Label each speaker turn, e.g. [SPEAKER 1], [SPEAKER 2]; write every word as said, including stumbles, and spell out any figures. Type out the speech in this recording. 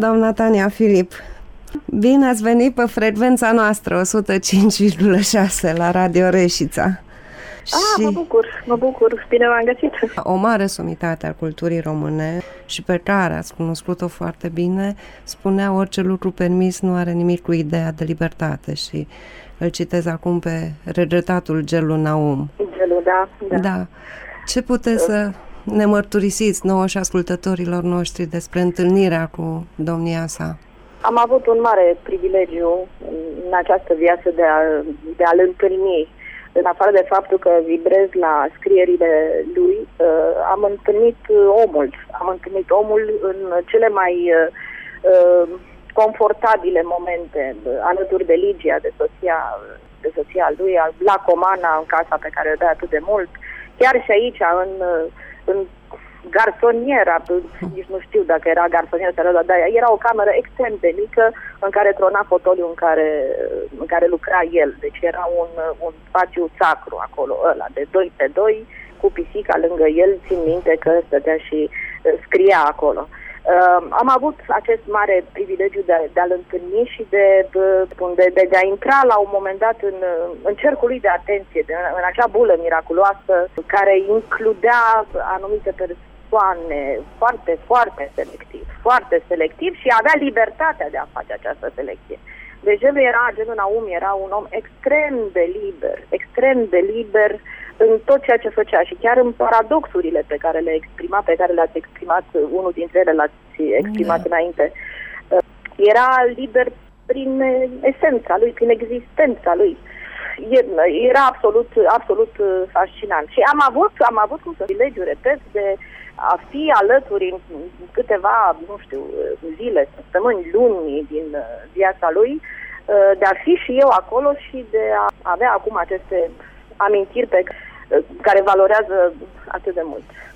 [SPEAKER 1] Doamna Tania Filip, bine ați venit pe frecvența noastră o sută cinci virgulă șase la Radio Reșița.
[SPEAKER 2] Ah, și mă bucur, mă bucur, bine v-am găsit.
[SPEAKER 1] O mare somitate a culturii române și pe care ați cunoscut-o foarte bine, spunea: orice lucru permis nu are nimic cu ideea de libertate. Și îl citez acum pe regretatul Gelu Naum.
[SPEAKER 2] Gelu, da, da.
[SPEAKER 1] Da. Ce puteți să ne mărturisiți nouă și ascultătorilor noștri despre întâlnirea cu domnia sa?
[SPEAKER 2] Am avut un mare privilegiu în această viață de, a, de a-l întâlni. În afară de faptul că vibrez la scrierile lui, uh, am întâlnit omul. Am întâlnit omul în cele mai uh, confortabile momente, alături de Ligia, de soția, de soția lui, la Comana, în casa pe care o dă atât de mult. Chiar și aici, în, în garsoniera, nici nu știu dacă era garsoniera, dar era o cameră extrem de mică în care trona fotoliul în care, în care lucra el. Deci era un, un spațiu sacru acolo, ăla, de doi pe doi, cu pisica lângă el, țin minte că stătea și scria acolo. Uh, am avut acest mare privilegiu de, de a-l întâlni și de, de, de, de a intra la un moment dat în, în cercul lui de atenție, de, în acea bulă miraculoasă care includea anumite persoane foarte, foarte selectiv, foarte selectiv și avea libertatea de a face această selecție. Deci Gelu era, Gelu Naum era un om extrem de liber, extrem de liber în tot ceea ce făcea și chiar în paradoxurile pe care le exprima, pe care le-ați exprimat, unul dintre ele l-ați exprimat da. înainte. Era liber prin esența lui, prin existența lui. Era absolut, absolut fascinant. Și am avut, am avut un privilegiu, repet, de a fi alături în câteva, nu știu, zile, săptămâni, luni din viața lui, de a fi și eu acolo și de a avea acum aceste amintiri pe care valorează atât de mult.